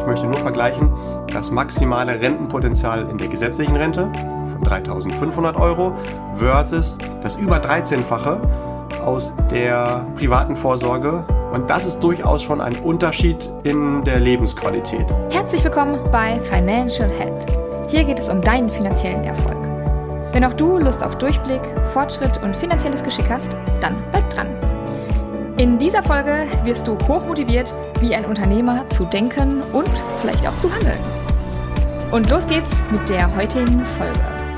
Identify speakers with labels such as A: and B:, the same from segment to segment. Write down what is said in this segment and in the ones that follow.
A: Ich möchte nur vergleichen das maximale Rentenpotenzial in der gesetzlichen Rente von 3.500 Euro versus das über 13-fache aus der privaten Vorsorge. Und das ist durchaus schon ein Unterschied in der Lebensqualität.
B: Herzlich willkommen bei Financial Health. Hier geht es um deinen finanziellen Erfolg. Wenn auch du Lust auf Durchblick, Fortschritt und finanzielles Geschick hast, dann bleib dran. In dieser Folge wirst du hochmotiviert, wie ein Unternehmer zu denken und vielleicht auch zu handeln. Und los geht's mit der heutigen Folge.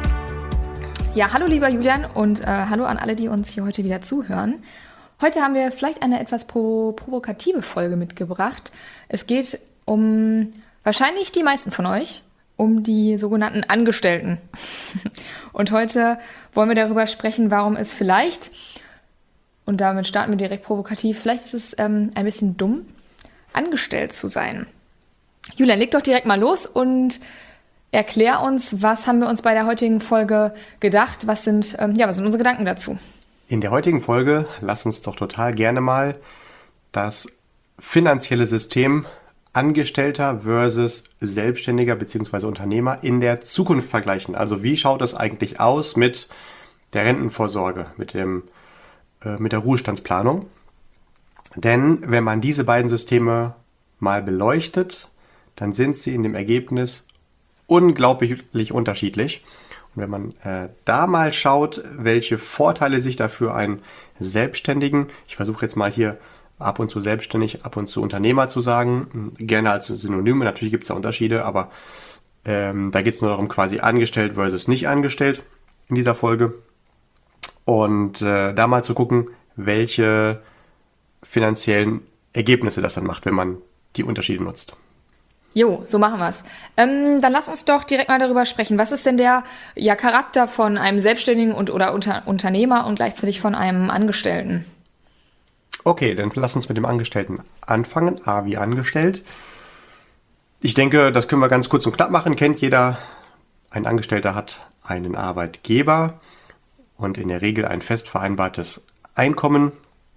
B: Ja, hallo lieber Julian und hallo an alle, die uns hier heute wieder zuhören. Heute haben wir vielleicht eine etwas provokative Folge mitgebracht. Es geht um wahrscheinlich die meisten von euch, um die sogenannten Angestellten. Und heute wollen wir darüber sprechen, warum es vielleicht, und damit starten wir direkt provokativ, vielleicht ist es ein bisschen dumm, angestellt zu sein. Julian, leg doch direkt mal los und erklär uns, was haben wir uns bei der heutigen Folge gedacht, was sind unsere Gedanken dazu?
A: In der heutigen Folge lass uns doch total gerne mal das finanzielle System Angestellter versus Selbstständiger bzw. Unternehmer in der Zukunft vergleichen. Also wie schaut es eigentlich aus mit der Rentenvorsorge, mit der Ruhestandsplanung? Denn wenn man diese beiden Systeme mal beleuchtet, dann sind sie in dem Ergebnis unglaublich unterschiedlich. Und wenn man da mal schaut, welche Vorteile sich dafür ein Selbstständigen, ich versuche jetzt mal hier ab und zu selbstständig, ab und zu Unternehmer zu sagen, gerne als Synonyme, natürlich gibt es da Unterschiede, aber da geht es nur darum, quasi angestellt versus nicht angestellt in dieser Folge. Und da mal zu gucken, welche finanziellen Ergebnisse das dann macht, wenn man die Unterschiede nutzt.
B: Jo, so machen wir's. Dann lass uns doch direkt mal darüber sprechen. Was ist denn der Charakter von einem Selbstständigen oder Unternehmer und gleichzeitig von einem Angestellten?
A: Okay, dann lass uns mit dem Angestellten anfangen. A wie angestellt. Ich denke, das können wir ganz kurz und knapp machen. Kennt jeder, ein Angestellter hat einen Arbeitgeber und in der Regel ein fest vereinbartes Einkommen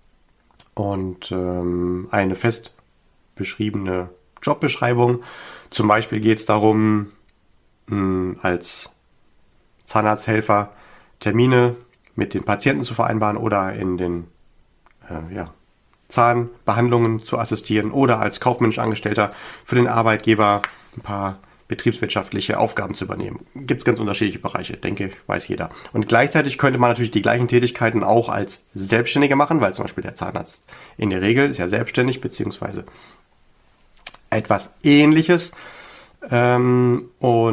A: und eine fest beschriebene Jobbeschreibung. Zum Beispiel geht es darum, als Zahnarzthelfer Termine mit den Patienten zu vereinbaren oder in den Zahnbehandlungen zu assistieren oder als kaufmännischer Angestellter für den Arbeitgeber ein paar betriebswirtschaftliche Aufgaben zu übernehmen. Gibt es ganz unterschiedliche Bereiche, denke ich, weiß jeder. Und gleichzeitig könnte man natürlich die gleichen Tätigkeiten auch als Selbstständiger machen, weil zum Beispiel der Zahnarzt in der Regel ist ja selbstständig, beziehungsweise etwas Ähnliches. Ein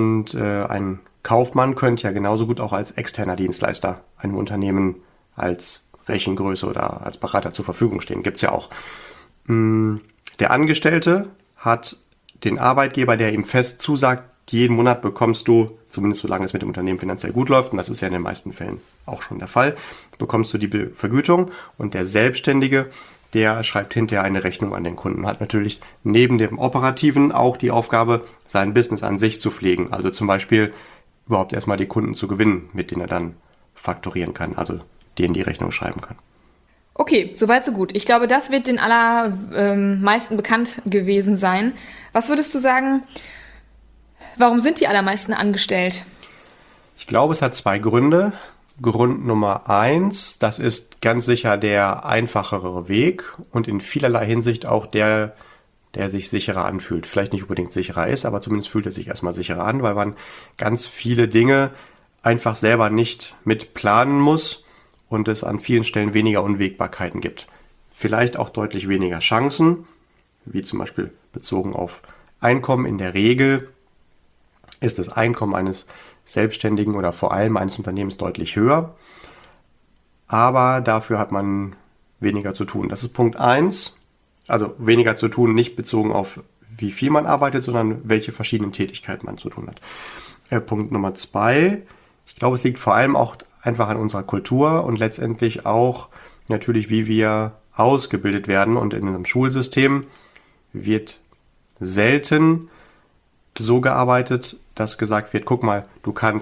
A: Kaufmann könnte ja genauso gut auch als externer Dienstleister einem Unternehmen als Rechengröße oder als Berater zur Verfügung stehen. Gibt es ja auch. Der Angestellte hat den Arbeitgeber, der ihm fest zusagt, jeden Monat bekommst du, zumindest solange es mit dem Unternehmen finanziell gut läuft, und das ist ja in den meisten Fällen auch schon der Fall, bekommst du die Vergütung, und der Selbstständige, der schreibt hinterher eine Rechnung an den Kunden, hat natürlich neben dem Operativen auch die Aufgabe, sein Business an sich zu pflegen. Also zum Beispiel überhaupt erstmal die Kunden zu gewinnen, mit denen er dann fakturieren kann, also denen die Rechnung schreiben kann.
B: Okay, soweit so gut. Ich glaube, das wird den allermeisten bekannt gewesen sein. Was würdest du sagen, warum sind die allermeisten angestellt?
A: Ich glaube, es hat zwei Gründe. Grund Nummer 1, das ist ganz sicher der einfachere Weg und in vielerlei Hinsicht auch der sich sicherer anfühlt. Vielleicht nicht unbedingt sicherer ist, aber zumindest fühlt er sich erstmal sicherer an, weil man ganz viele Dinge einfach selber nicht mit planen muss und es an vielen Stellen weniger Unwägbarkeiten gibt. Vielleicht auch deutlich weniger Chancen, wie zum Beispiel bezogen auf Einkommen. In der Regel ist das Einkommen eines Selbstständigen oder vor allem eines Unternehmens deutlich höher, aber dafür hat man weniger zu tun. Das ist Punkt 1, also weniger zu tun, nicht bezogen auf wie viel man arbeitet, sondern welche verschiedenen Tätigkeiten man zu tun hat. Punkt Nummer 2, ich glaube, es liegt vor allem auch einfach an unserer Kultur und letztendlich auch natürlich, wie wir ausgebildet werden, und in unserem Schulsystem wird selten so gearbeitet, dass gesagt wird, guck mal, du kannst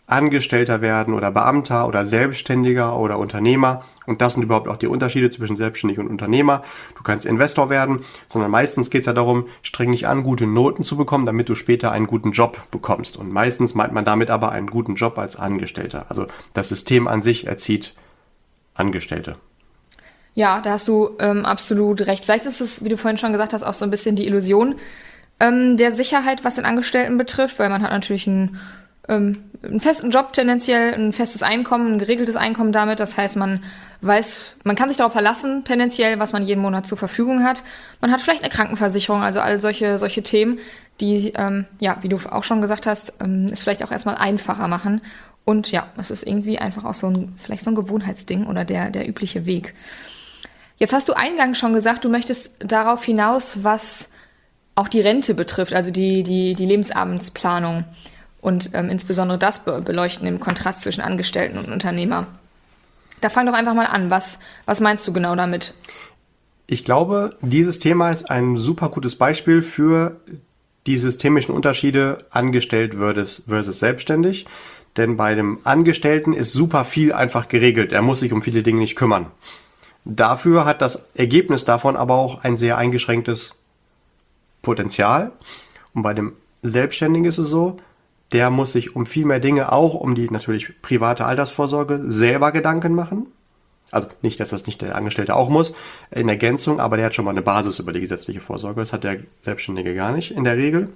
A: Angestellter werden oder Beamter oder Selbstständiger oder Unternehmer. Und das sind überhaupt auch die Unterschiede zwischen Selbstständig und Unternehmer. Du kannst Investor werden, sondern meistens geht es ja darum, streng dich an, gute Noten zu bekommen, damit du später einen guten Job bekommst. Und meistens meint man damit aber einen guten Job als Angestellter. Also das System an sich erzieht Angestellte.
B: Ja, da hast du absolut recht. Vielleicht ist es, wie du vorhin schon gesagt hast, auch so ein bisschen die Illusion der Sicherheit, was den Angestellten betrifft, weil man hat natürlich einen festen Job tendenziell, ein festes Einkommen, ein geregeltes Einkommen damit. Das heißt, man weiß, man kann sich darauf verlassen, tendenziell, was man jeden Monat zur Verfügung hat. Man hat vielleicht eine Krankenversicherung, also all solche Themen, die, wie du auch schon gesagt hast, es vielleicht auch erstmal einfacher machen. Und ja, es ist irgendwie einfach auch vielleicht so ein Gewohnheitsding oder der übliche Weg. Jetzt hast du eingangs schon gesagt, du möchtest darauf hinaus, was auch die Rente betrifft, also die Lebensabensplanung. Und insbesondere das beleuchten im Kontrast zwischen Angestellten und Unternehmer. Da fang doch einfach mal an. Was meinst du genau damit?
A: Ich glaube, dieses Thema ist ein super gutes Beispiel für die systemischen Unterschiede angestellt versus selbstständig. Denn bei dem Angestellten ist super viel einfach geregelt. Er muss sich um viele Dinge nicht kümmern. Dafür hat das Ergebnis davon aber auch ein sehr eingeschränktes Potenzial. Und bei dem Selbstständigen ist es so, der muss sich um viel mehr Dinge, auch um die natürlich private Altersvorsorge, selber Gedanken machen. Also nicht, dass das nicht der Angestellte auch muss, in Ergänzung, aber der hat schon mal eine Basis über die gesetzliche Vorsorge. Das hat der Selbstständige gar nicht in der Regel.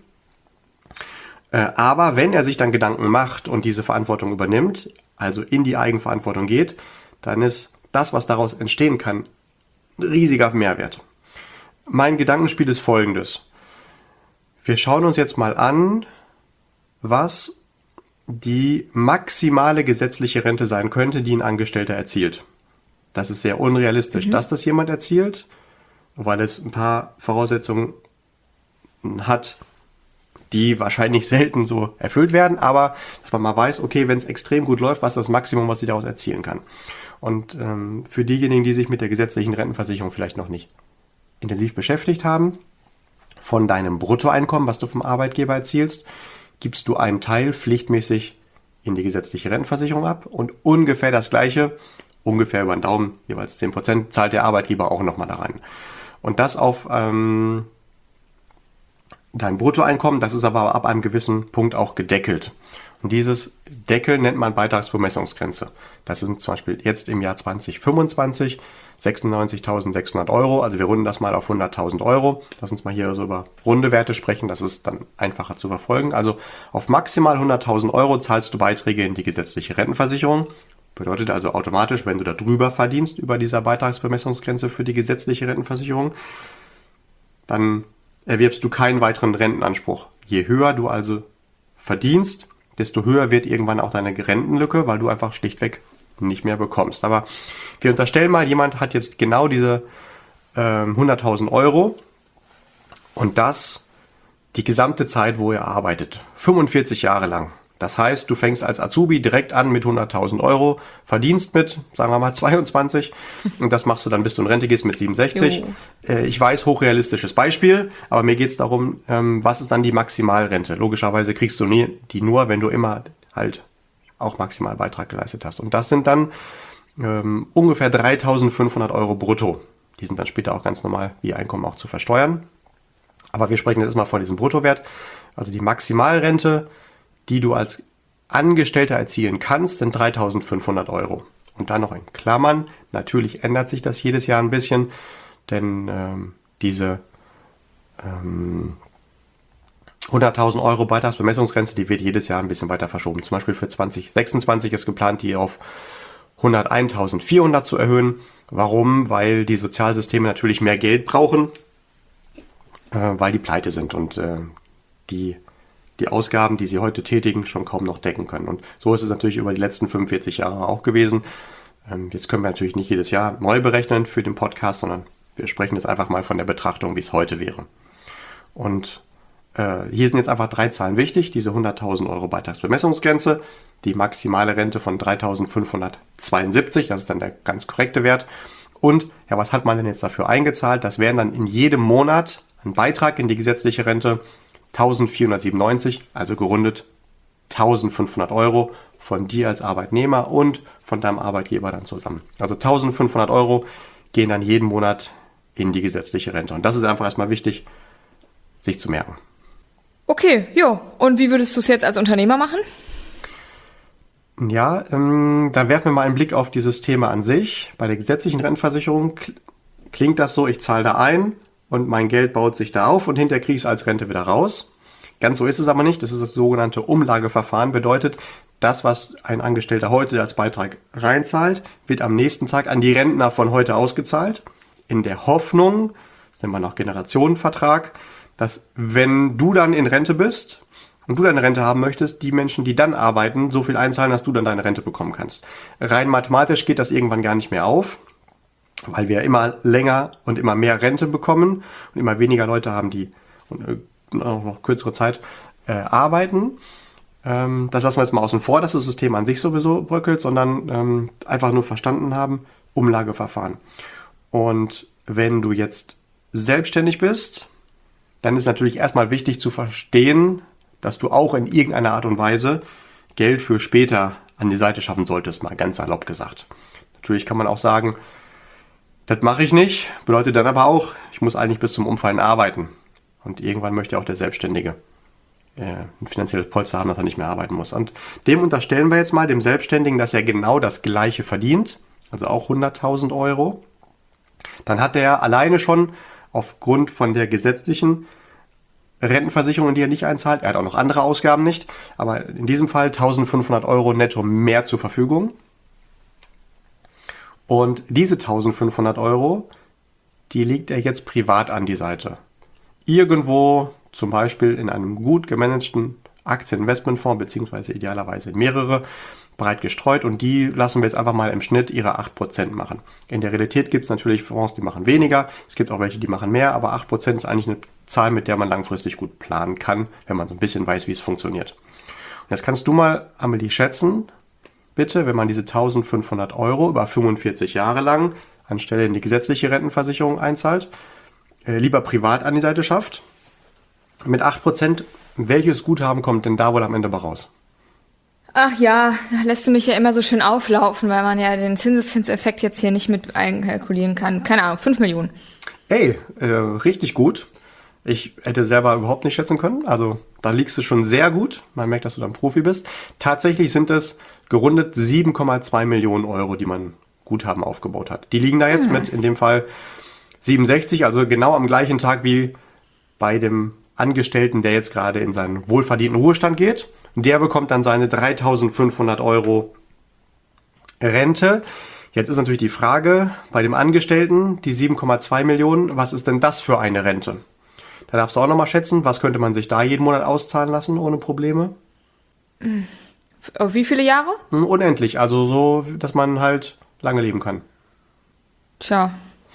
A: Aber wenn er sich dann Gedanken macht und diese Verantwortung übernimmt, also in die Eigenverantwortung geht, dann ist das, was daraus entstehen kann, ein riesiger Mehrwert. Mein Gedankenspiel ist folgendes. Wir schauen uns jetzt mal an, was die maximale gesetzliche Rente sein könnte, die ein Angestellter erzielt. Das ist sehr unrealistisch, dass das jemand erzielt, weil es ein paar Voraussetzungen hat, die wahrscheinlich selten so erfüllt werden, aber dass man mal weiß, okay, wenn es extrem gut läuft, was ist das Maximum, was sie daraus erzielen kann. Und für diejenigen, die sich mit der gesetzlichen Rentenversicherung vielleicht noch nicht intensiv beschäftigt haben, von deinem Bruttoeinkommen, was du vom Arbeitgeber erzielst, gibst du einen Teil pflichtmäßig in die gesetzliche Rentenversicherung ab und ungefähr das Gleiche, ungefähr über den Daumen, jeweils 10%, zahlt der Arbeitgeber auch nochmal da rein. Und das auf dein Bruttoeinkommen, das ist aber ab einem gewissen Punkt auch gedeckelt. Und dieses Deckel nennt man Beitragsbemessungsgrenze. Das sind zum Beispiel jetzt im Jahr 2025 96.600 Euro. Also wir runden das mal auf 100.000 Euro. Lass uns mal hier so über runde Werte sprechen. Das ist dann einfacher zu verfolgen. Also auf maximal 100.000 Euro zahlst du Beiträge in die gesetzliche Rentenversicherung. Bedeutet also automatisch, wenn du da drüber verdienst, über dieser Beitragsbemessungsgrenze für die gesetzliche Rentenversicherung, dann erwirbst du keinen weiteren Rentenanspruch. Je höher du also verdienst, desto höher wird irgendwann auch deine Rentenlücke, weil du einfach schlichtweg nicht mehr bekommst. Aber wir unterstellen mal, jemand hat jetzt genau diese 100.000 Euro und das die gesamte Zeit, wo er arbeitet. 45 Jahre lang. Das heißt, du fängst als Azubi direkt an mit 100.000 Euro, verdienst mit, sagen wir mal, 22 und das machst du dann, bis du in Rente gehst mit 67. Ich weiß, hochrealistisches Beispiel, aber mir geht es darum, was ist dann die Maximalrente? Logischerweise kriegst du die nur, wenn du immer halt auch Maximalbeitrag geleistet hast. Und das sind dann ungefähr 3.500 Euro brutto. Die sind dann später auch ganz normal wie Einkommen auch zu versteuern. Aber wir sprechen jetzt erstmal von diesem Bruttowert. Also die Maximalrente, die du als Angestellter erzielen kannst, sind 3.500 Euro. Und dann noch in Klammern, natürlich ändert sich das jedes Jahr ein bisschen, denn diese 100.000 Euro Beitragsbemessungsgrenze, die wird jedes Jahr ein bisschen weiter verschoben. Zum Beispiel für 2026 ist geplant, die auf 101.400 zu erhöhen. Warum? Weil die Sozialsysteme natürlich mehr Geld brauchen, weil die pleite sind und die Ausgaben, die sie heute tätigen, schon kaum noch decken können. Und so ist es natürlich über die letzten 45 Jahre auch gewesen. Jetzt können wir natürlich nicht jedes Jahr neu berechnen für den Podcast, sondern wir sprechen jetzt einfach mal von der Betrachtung, wie es heute wäre. Und hier sind jetzt einfach 3 Zahlen wichtig. Diese 100.000 Euro Beitragsbemessungsgrenze, die maximale Rente von 3.572, das ist dann der ganz korrekte Wert. Und ja, was hat man denn jetzt dafür eingezahlt? Das wären dann in jedem Monat ein Beitrag in die gesetzliche Rente 1.497, also gerundet 1.500 Euro von dir als Arbeitnehmer und von deinem Arbeitgeber dann zusammen. Also 1.500 Euro gehen dann jeden Monat in die gesetzliche Rente. Und das ist einfach erstmal wichtig, sich zu merken.
B: Okay, jo. Und wie würdest du es jetzt als Unternehmer machen?
A: Ja, dann werfen wir mal einen Blick auf dieses Thema an sich. Bei der gesetzlichen Rentenversicherung klingt das so, ich zahle da ein und mein Geld baut sich da auf und hinterher kriege ich es als Rente wieder raus. Ganz so ist es aber nicht. Das ist das sogenannte Umlageverfahren. Bedeutet, das, was ein Angestellter heute als Beitrag reinzahlt, wird am nächsten Tag an die Rentner von heute ausgezahlt. In der Hoffnung, das nennt man auch Generationenvertrag, dass wenn du dann in Rente bist und du deine Rente haben möchtest, die Menschen, die dann arbeiten, so viel einzahlen, dass du dann deine Rente bekommen kannst. Rein mathematisch geht das irgendwann gar nicht mehr auf, weil wir immer länger und immer mehr Rente bekommen und immer weniger Leute haben, die noch kürzere Zeit arbeiten. Das lassen wir jetzt mal außen vor, dass das System an sich sowieso bröckelt, sondern einfach nur verstanden haben, Umlageverfahren. Und wenn du jetzt selbstständig bist, dann ist natürlich erstmal wichtig zu verstehen, dass du auch in irgendeiner Art und Weise Geld für später an die Seite schaffen solltest, mal ganz salopp gesagt. Natürlich kann man auch sagen, das mache ich nicht, bedeutet dann aber auch, ich muss eigentlich bis zum Umfallen arbeiten. Und irgendwann möchte auch der Selbstständige ein finanzielles Polster haben, dass er nicht mehr arbeiten muss. Und dem unterstellen wir jetzt mal, dem Selbstständigen, dass er genau das Gleiche verdient, also auch 100.000 Euro. Dann hat er alleine schon aufgrund von der gesetzlichen Rentenversicherung, die er nicht einzahlt, er hat auch noch andere Ausgaben nicht, aber in diesem Fall 1.500 Euro netto mehr zur Verfügung. Und diese 1.500 Euro, die legt er jetzt privat an die Seite. Irgendwo, zum Beispiel in einem gut gemanagten Aktieninvestmentfonds, beziehungsweise idealerweise mehrere, breit gestreut, und die lassen wir jetzt einfach mal im Schnitt ihre 8% machen. In der Realität gibt es natürlich Fonds, die machen weniger, es gibt auch welche, die machen mehr, aber 8% ist eigentlich eine Zahl, mit der man langfristig gut planen kann, wenn man so ein bisschen weiß, wie es funktioniert. Und jetzt kannst du mal, Amelie, schätzen, bitte, wenn man diese 1.500 Euro über 45 Jahre lang anstelle in die gesetzliche Rentenversicherung einzahlt, lieber privat an die Seite schafft, mit 8%, welches Guthaben kommt denn da wohl am Ende bei raus?
B: Ach ja, da lässt du mich ja immer so schön auflaufen, weil man ja den Zinseszinseffekt jetzt hier nicht mit einkalkulieren kann. Keine Ahnung, 5 Millionen.
A: Ey, richtig gut. Ich hätte selber überhaupt nicht schätzen können. Also da liegst du schon sehr gut. Man merkt, dass du dann Profi bist. Tatsächlich sind es gerundet 7,2 Millionen Euro, die man Guthaben aufgebaut hat. Die liegen da jetzt mit, in dem Fall 67, also genau am gleichen Tag wie bei dem Angestellten, der jetzt gerade in seinen wohlverdienten Ruhestand geht. Der bekommt dann seine 3.500 Euro Rente. Jetzt ist natürlich die Frage, bei dem Angestellten, die 7,2 Millionen, was ist denn das für eine Rente? Da darfst du auch nochmal schätzen, was könnte man sich da jeden Monat auszahlen lassen, ohne Probleme?
B: Auf wie viele Jahre?
A: Unendlich, also so, dass man halt lange leben kann.
B: Tja.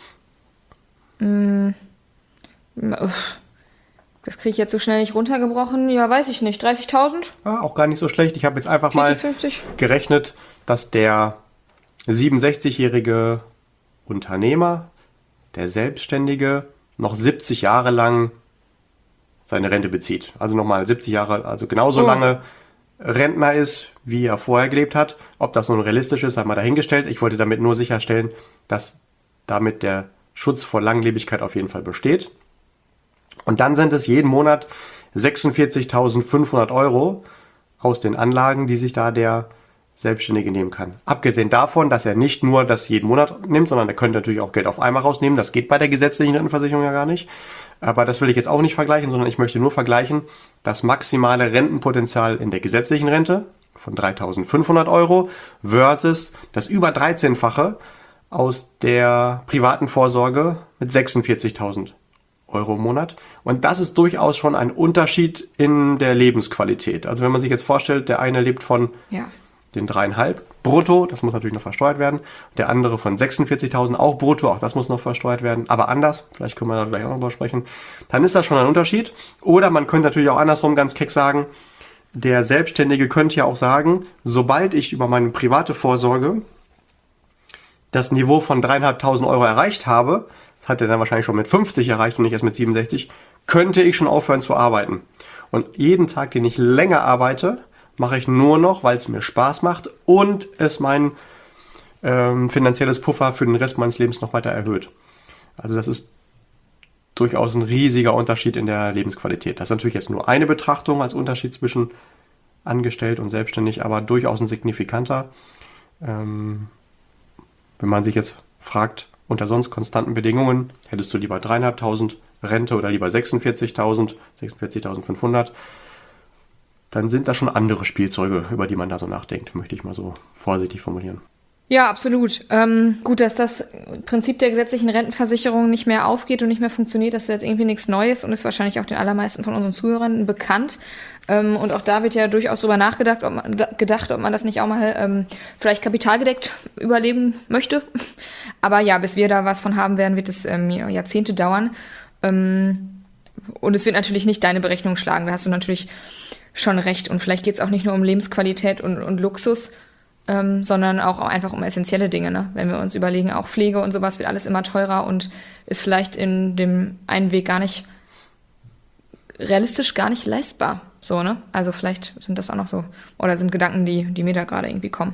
B: Das kriege ich jetzt so schnell nicht runtergebrochen. Ja, weiß ich nicht. 30.000?
A: Ja, auch gar nicht so schlecht. Ich habe jetzt einfach
B: 50.
A: mal gerechnet, dass der 67-jährige Unternehmer, der Selbstständige, noch 70 Jahre lang seine Rente bezieht. Also nochmal 70 Jahre, also genauso lange Rentner ist, wie er vorher gelebt hat. Ob das nun realistisch ist, sei mal dahingestellt. Ich wollte damit nur sicherstellen, dass damit der Schutz vor Langlebigkeit auf jeden Fall besteht. Und dann sind es jeden Monat 46.500 Euro aus den Anlagen, die sich da der Selbstständige nehmen kann. Abgesehen davon, dass er nicht nur das jeden Monat nimmt, sondern er könnte natürlich auch Geld auf einmal rausnehmen. Das geht bei der gesetzlichen Rentenversicherung ja gar nicht. Aber das will ich jetzt auch nicht vergleichen, sondern ich möchte nur vergleichen das maximale Rentenpotenzial in der gesetzlichen Rente von 3.500 Euro versus das über 13-fache aus der privaten Vorsorge mit 46.000 Euro im Monat. Und das ist durchaus schon ein Unterschied in der Lebensqualität. Also wenn man sich jetzt vorstellt, der eine lebt von den 3,5 brutto, das muss natürlich noch versteuert werden. Der andere von 46.000 auch brutto, auch das muss noch versteuert werden. Aber anders, vielleicht können wir da gleich auch noch drüber sprechen, dann ist das schon ein Unterschied. Oder man könnte natürlich auch andersrum ganz keck sagen, der Selbstständige könnte ja auch sagen, sobald ich über meine private Vorsorge das Niveau von 3.500 Euro erreicht habe, das hat er dann wahrscheinlich schon mit 50 erreicht und nicht erst mit 67, könnte ich schon aufhören zu arbeiten. Und jeden Tag, den ich länger arbeite, mache ich nur noch, weil es mir Spaß macht und es mein finanzielles Puffer für den Rest meines Lebens noch weiter erhöht. Also das ist durchaus ein riesiger Unterschied in der Lebensqualität. Das ist natürlich jetzt nur eine Betrachtung als Unterschied zwischen angestellt und selbstständig, aber durchaus ein signifikanter. Wenn man sich jetzt fragt, unter sonst konstanten Bedingungen, hättest du lieber 3.500 Rente oder lieber 46.500, dann sind das schon andere Spielzeuge, über die man da so nachdenkt, möchte ich mal so vorsichtig formulieren.
B: Ja, absolut. Gut, dass das Prinzip der gesetzlichen Rentenversicherung nicht mehr aufgeht und nicht mehr funktioniert, das ist jetzt irgendwie nichts Neues und ist wahrscheinlich auch den allermeisten von unseren Zuhörern bekannt. Und auch da wird ja durchaus drüber nachgedacht, ob man das nicht auch mal vielleicht kapitalgedeckt überleben möchte. Aber ja, bis wir da was von haben werden, wird es Jahrzehnte dauern. Und es wird natürlich nicht deine Berechnung schlagen, da hast du natürlich schon recht. Und vielleicht geht es auch nicht nur um Lebensqualität und Luxus, sondern auch einfach um essentielle Dinge. Ne? Wenn wir uns überlegen, auch Pflege und sowas wird alles immer teurer und ist vielleicht in dem einen Weg realistisch gar nicht leistbar. So, ne? Also vielleicht sind das auch noch so, oder sind Gedanken, die mir da gerade irgendwie kommen.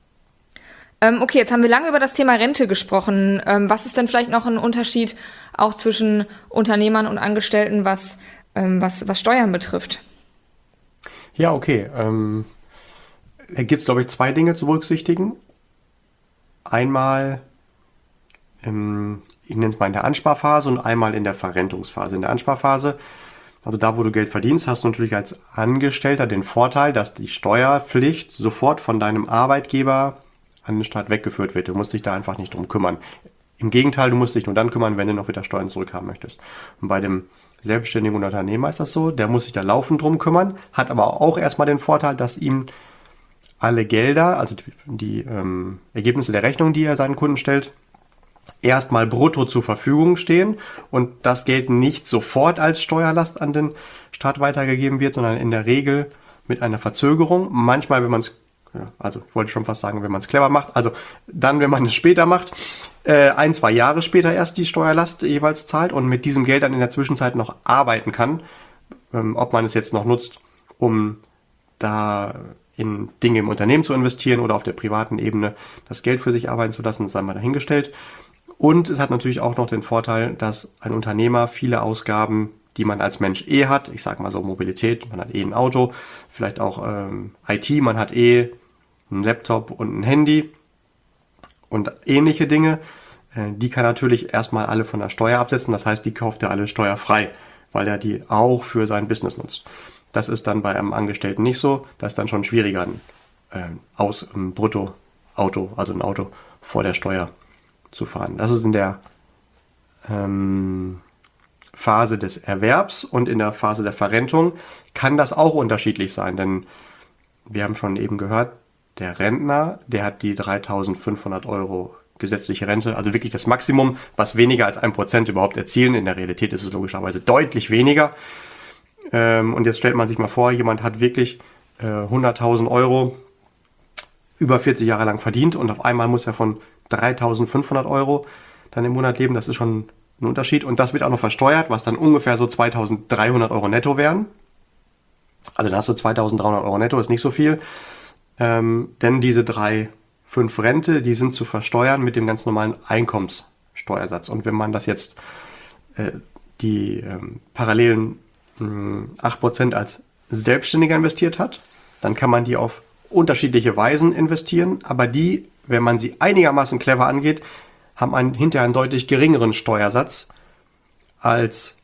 B: Okay, jetzt haben wir lange über das Thema Rente gesprochen. Was ist denn vielleicht noch ein Unterschied auch zwischen Unternehmern und Angestellten, was Steuern betrifft?
A: Ja, okay. Da gibt es, glaube ich, zwei Dinge zu berücksichtigen. Einmal, ich nenne es mal in der Ansparphase und einmal in der Verrentungsphase. In der Ansparphase, also da, wo du Geld verdienst, hast du natürlich als Angestellter den Vorteil, dass die Steuerpflicht sofort von deinem Arbeitgeber an den Staat weggeführt wird. Du musst dich da einfach nicht drum kümmern. Im Gegenteil, du musst dich nur dann kümmern, wenn du noch wieder Steuern zurückhaben möchtest. Und bei dem selbstständigen Unternehmer ist das so, der muss sich da laufend drum kümmern, hat aber auch erstmal den Vorteil, dass ihm alle Gelder, also die Ergebnisse der Rechnung, die er seinen Kunden stellt, erstmal brutto zur Verfügung stehen und das Geld nicht sofort als Steuerlast an den Staat weitergegeben wird, sondern in der Regel mit einer Verzögerung. Manchmal, wenn man es, also ich wollte schon fast sagen, wenn man es clever macht, also dann, wenn man es später macht, 1-2 Jahre später erst die Steuerlast jeweils zahlt und mit diesem Geld dann in der Zwischenzeit noch arbeiten kann, ob man es jetzt noch nutzt, um da in Dinge im Unternehmen zu investieren oder auf der privaten Ebene das Geld für sich arbeiten zu lassen, das sei mal dahingestellt. Und es hat natürlich auch noch den Vorteil, dass ein Unternehmer viele Ausgaben, die man als Mensch hat, ich sage mal so Mobilität, man hat ein Auto, vielleicht auch IT, man hat einen Laptop und ein Handy und ähnliche Dinge, die kann natürlich erstmal alle von der Steuer absetzen, das heißt, die kauft er alle steuerfrei, weil er die auch für sein Business nutzt. Das ist dann bei einem Angestellten nicht so. Das ist dann schon schwieriger, ein Bruttoauto, also ein Auto vor der Steuer zu fahren. Das ist in der Phase des Erwerbs und in der Phase der Verrentung kann das auch unterschiedlich sein. Denn wir haben schon eben gehört, der Rentner, der hat die 3.500 Euro gesetzliche Rente, also wirklich das Maximum, was weniger als 1% überhaupt erzielen. In der Realität ist es logischerweise deutlich weniger. Und jetzt stellt man sich mal vor, jemand hat wirklich 100.000 Euro über 40 Jahre lang verdient und auf einmal muss er von 3.500 Euro dann im Monat leben. Das ist schon ein Unterschied. Und das wird auch noch versteuert, was dann ungefähr so 2.300 Euro netto wären. Also dann hast du 2.300 Euro netto, ist nicht so viel. Denn diese 3,5 Rente, die sind zu versteuern mit dem ganz normalen Einkommenssteuersatz. Und wenn man das jetzt die parallelen 8% als Selbstständiger investiert hat, dann kann man die auf unterschiedliche Weisen investieren, aber die, wenn man sie einigermaßen clever angeht, haben hinterher einen deutlich geringeren Steuersatz als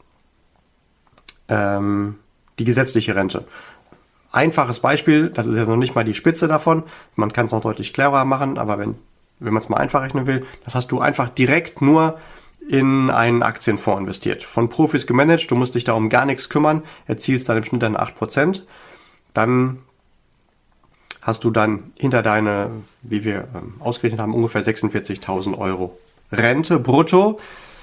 A: die gesetzliche Rente. Einfaches Beispiel, das ist ja noch nicht mal die Spitze davon, man kann es noch deutlich cleverer machen, aber wenn man es mal einfach rechnen will, das hast du einfach direkt nur in einen Aktienfonds investiert. Von Profis gemanagt, du musst dich darum gar nichts kümmern, erzielst dann im Schnitt dann 8%. Dann hast du dann hinter deine, wie wir ausgerechnet haben, ungefähr 46.000 Euro Rente brutto.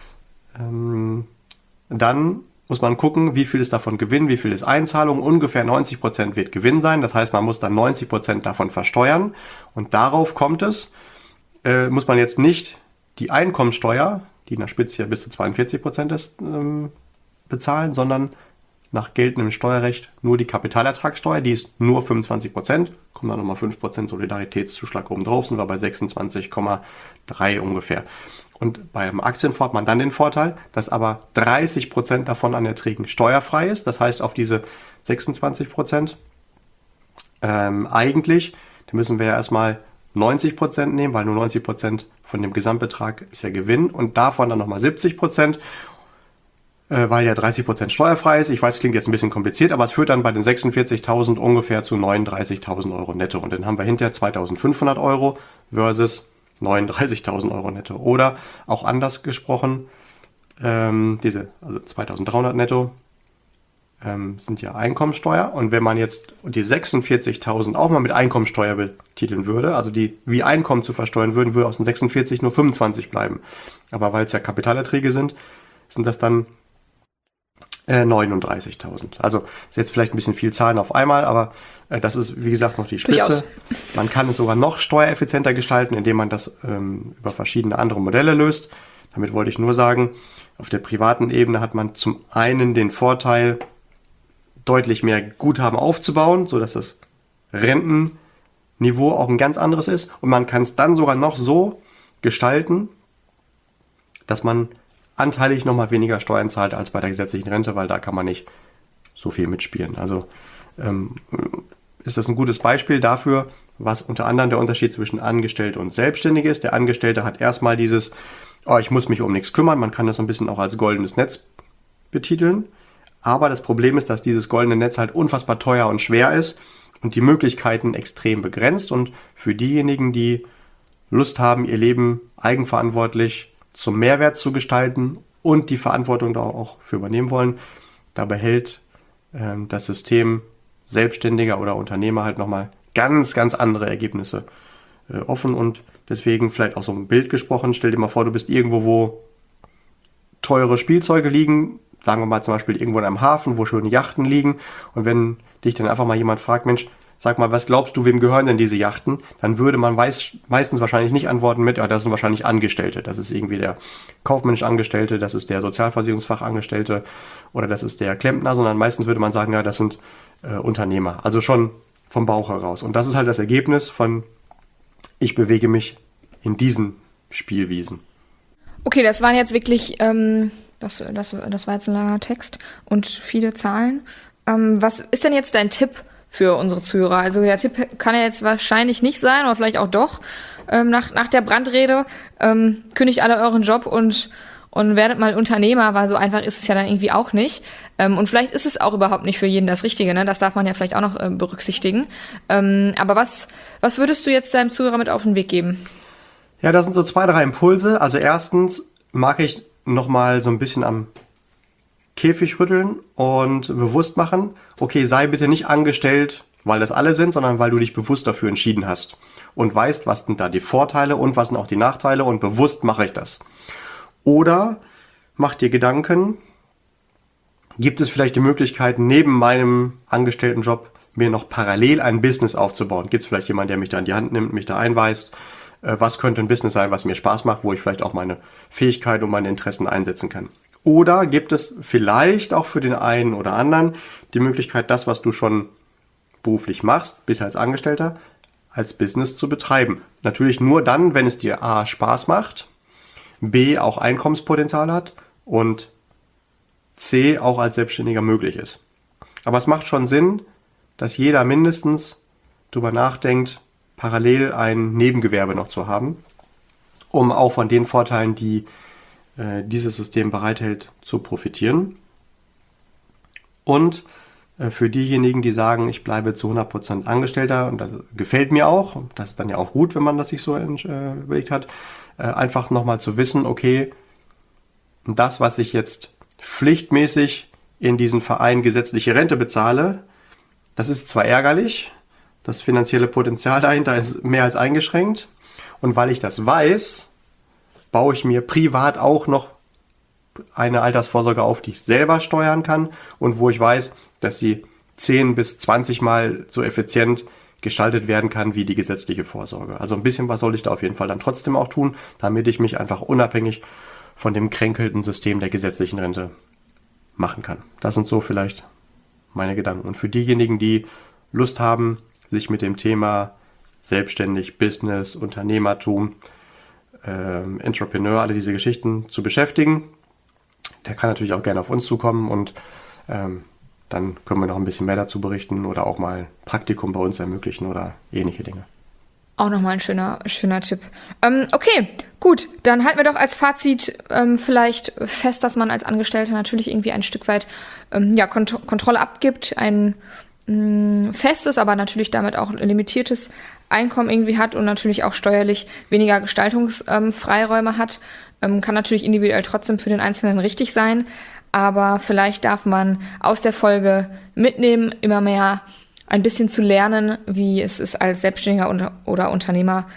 A: Dann muss man gucken, wie viel ist davon Gewinn, wie viel ist Einzahlung. Ungefähr 90% wird Gewinn sein. Das heißt, man muss dann 90% davon versteuern. Und darauf kommt es, muss man jetzt nicht die Einkommensteuer, die in der Spitze ja bis zu 42% ist, bezahlen, sondern nach geltendem Steuerrecht nur die Kapitalertragssteuer, die ist nur 25%, kommen dann nochmal 5% Solidaritätszuschlag oben drauf, sind wir bei 26,3 ungefähr. Und beim Aktienfonds hat man dann den Vorteil, dass aber 30% davon an Erträgen steuerfrei ist. Das heißt, auf diese 26% eigentlich, da müssen wir ja erstmal 90% nehmen, weil nur 90% von dem Gesamtbetrag ist ja Gewinn und davon dann nochmal 70%, weil ja 30% steuerfrei ist. Ich weiß, es klingt jetzt ein bisschen kompliziert, aber es führt dann bei den 46.000 ungefähr zu 39.000 Euro netto. Und dann haben wir hinterher 2.500 Euro versus 39.000 Euro netto. Oder auch anders gesprochen, also 2.300 netto sind ja Einkommensteuer. Und wenn man jetzt die 46.000 auch mal mit Einkommensteuer betiteln würde, also die wie Einkommen zu versteuern würden, würde aus den 46 nur 25 bleiben. Aber weil es ja Kapitalerträge sind das dann 39.000. Also ist jetzt vielleicht ein bisschen viel Zahlen auf einmal, aber das ist, wie gesagt, noch die Spitze.
B: Durchaus.
A: Man kann es sogar noch steuereffizienter gestalten, indem man das über verschiedene andere Modelle löst. Damit wollte ich nur sagen, auf der privaten Ebene hat man zum einen den Vorteil, deutlich mehr Guthaben aufzubauen, sodass das Rentenniveau auch ein ganz anderes ist. Und man kann es dann sogar noch so gestalten, dass man anteilig nochmal weniger Steuern zahlt als bei der gesetzlichen Rente, weil da kann man nicht so viel mitspielen. Also ist das ein gutes Beispiel dafür, was unter anderem der Unterschied zwischen Angestellte und Selbstständige ist. Der Angestellte hat erstmal dieses, ich muss mich um nichts kümmern. Man kann das so ein bisschen auch als goldenes Netz betiteln. Aber das Problem ist, dass dieses goldene Netz halt unfassbar teuer und schwer ist und die Möglichkeiten extrem begrenzt. Und für diejenigen, die Lust haben, ihr Leben eigenverantwortlich zum Mehrwert zu gestalten und die Verantwortung da auch für übernehmen wollen, da behält das System Selbstständiger oder Unternehmer halt nochmal ganz, ganz andere Ergebnisse offen. Und deswegen vielleicht auch so ein Bild gesprochen. Stell dir mal vor, du bist irgendwo, wo teure Spielzeuge liegen, sagen wir mal zum Beispiel irgendwo in einem Hafen, wo schöne Yachten liegen. Und wenn dich dann einfach mal jemand fragt, Mensch, sag mal, was glaubst du, wem gehören denn diese Yachten? Dann würde man meistens wahrscheinlich nicht antworten mit, das sind wahrscheinlich Angestellte. Das ist irgendwie der kaufmännische Angestellte, das ist der Sozialversicherungsfachangestellte oder das ist der Klempner, sondern meistens würde man sagen, ja, das sind Unternehmer. Also schon vom Bauch heraus. Und das ist halt das Ergebnis von, ich bewege mich in diesen Spielwiesen.
B: Okay, das waren jetzt wirklich, das war jetzt ein langer Text und viele Zahlen. Was ist denn jetzt dein Tipp für unsere Zuhörer? Also der Tipp kann ja jetzt wahrscheinlich nicht sein, oder vielleicht auch doch, nach der Brandrede, kündigt alle euren Job und werdet mal Unternehmer, weil so einfach ist es ja dann irgendwie auch nicht. Und vielleicht ist es auch überhaupt nicht für jeden das Richtige, ne? Das darf man ja vielleicht auch noch berücksichtigen. Aber was würdest du jetzt deinem Zuhörer mit auf den Weg geben?
A: Ja, das sind so 2, 3 Impulse. Also erstens mag ich nochmal so ein bisschen am Käfig rütteln und bewusst machen, okay, sei bitte nicht angestellt, weil das alle sind, sondern weil du dich bewusst dafür entschieden hast und weißt, was sind da die Vorteile und was sind auch die Nachteile und bewusst mache ich das. Oder mach dir Gedanken, gibt es vielleicht die Möglichkeit, neben meinem Angestelltenjob mir noch parallel ein Business aufzubauen? Gibt es vielleicht jemanden, der mich da in die Hand nimmt, mich da einweist? Was könnte ein Business sein, was mir Spaß macht, wo ich vielleicht auch meine Fähigkeit und meine Interessen einsetzen kann? Oder gibt es vielleicht auch für den einen oder anderen die Möglichkeit, das, was du schon beruflich machst, bisher als Angestellter, als Business zu betreiben? Natürlich nur dann, wenn es dir A, Spaß macht, B, auch Einkommenspotenzial hat und C, auch als Selbstständiger möglich ist. Aber es macht schon Sinn, dass jeder mindestens drüber nachdenkt, parallel ein Nebengewerbe noch zu haben, um auch von den Vorteilen, die dieses System bereithält, zu profitieren. Und für diejenigen, die sagen, ich bleibe zu 100% Angestellter, und das gefällt mir auch, das ist dann ja auch gut, wenn man das sich so überlegt hat, einfach nochmal zu wissen, okay, das, was ich jetzt pflichtmäßig in diesen Verein gesetzliche Rente bezahle, das ist zwar ärgerlich, das finanzielle Potenzial dahinter ist mehr als eingeschränkt, und weil ich das weiß, baue ich mir privat auch noch eine Altersvorsorge auf, die ich selber steuern kann und wo ich weiß, dass sie 10 bis 20 Mal so effizient gestaltet werden kann wie die gesetzliche Vorsorge. Also ein bisschen was soll ich da auf jeden Fall dann trotzdem auch tun, damit ich mich einfach unabhängig von dem kränkelnden System der gesetzlichen Rente machen kann. Das sind so vielleicht meine Gedanken. Und für diejenigen, die Lust haben, sich mit dem Thema selbstständig, Business, Unternehmertum, Entrepreneur, alle diese Geschichten zu beschäftigen, der kann natürlich auch gerne auf uns zukommen und dann können wir noch ein bisschen mehr dazu berichten oder auch mal Praktikum bei uns ermöglichen oder ähnliche Dinge.
B: Auch nochmal ein schöner Tipp. Okay, gut, dann halten wir doch als Fazit vielleicht fest, dass man als Angestellter natürlich irgendwie ein Stück weit Kontrolle abgibt, ein festes, aber natürlich damit auch limitiertes Einkommen irgendwie hat und natürlich auch steuerlich weniger Gestaltungsfreiräume hat. Kann natürlich individuell trotzdem für den Einzelnen richtig sein, aber vielleicht darf man aus der Folge mitnehmen, immer mehr ein bisschen zu lernen, wie es ist, als Selbstständiger oder Unternehmer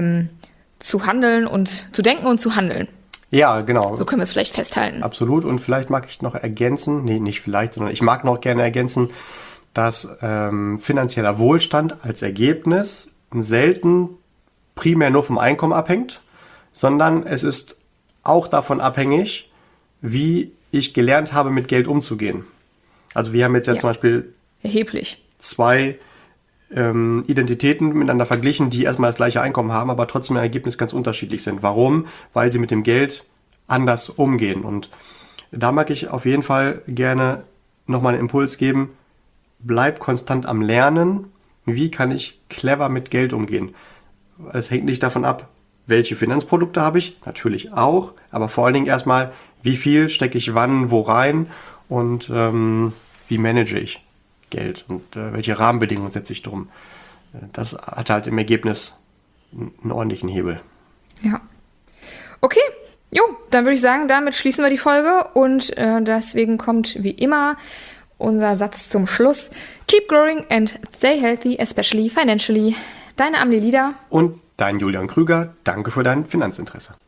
B: zu handeln und zu denken und zu handeln.
A: Ja, genau.
B: So können wir es vielleicht festhalten.
A: Absolut. Und vielleicht mag ich noch ergänzen, nicht vielleicht, sondern ich mag noch gerne ergänzen, dass finanzieller Wohlstand als Ergebnis selten primär nur vom Einkommen abhängt, sondern es ist auch davon abhängig, wie ich gelernt habe, mit Geld umzugehen. Also wir haben jetzt zum Beispiel
B: erheblich
A: 2 Identitäten miteinander verglichen, die erstmal das gleiche Einkommen haben, aber trotzdem im Ergebnis ganz unterschiedlich sind. Warum? Weil sie mit dem Geld anders umgehen. Und da mag ich auf jeden Fall gerne nochmal einen Impuls geben, bleib konstant am Lernen, wie kann ich clever mit Geld umgehen. Es hängt nicht davon ab, welche Finanzprodukte habe ich, natürlich auch, aber vor allen Dingen erstmal, wie viel stecke ich wann, wo rein und wie manage ich Geld und welche Rahmenbedingungen setze ich drum. Das hat halt im Ergebnis einen ordentlichen Hebel.
B: Ja. Okay, dann würde ich sagen, damit schließen wir die Folge und deswegen kommt wie immer unser Satz zum Schluss. Keep growing and stay healthy, especially financially. Deine Amelie Lieder
A: und dein Julian Krüger. Danke für dein Finanzinteresse.